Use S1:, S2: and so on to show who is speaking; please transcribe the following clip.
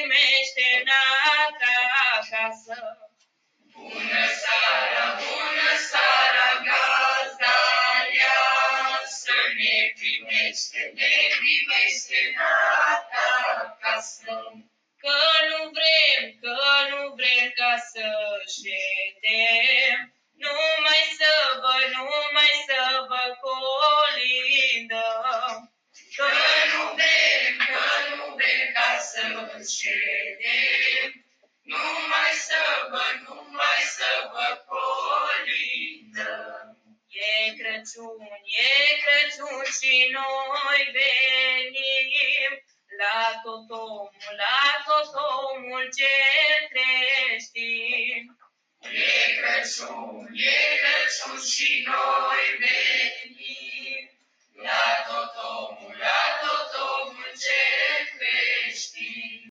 S1: primește în acasă.
S2: Bună seara, gazda aleasă, ne primește în acasă.
S1: Că nu vrem ca să ședem, numai să vă colindăm.
S2: Că nu vrem ca să ședem, numai să vă colindăm.
S1: E Crăciun și noi venim la tot omul cel creștin.
S2: E Crăciun și noi venim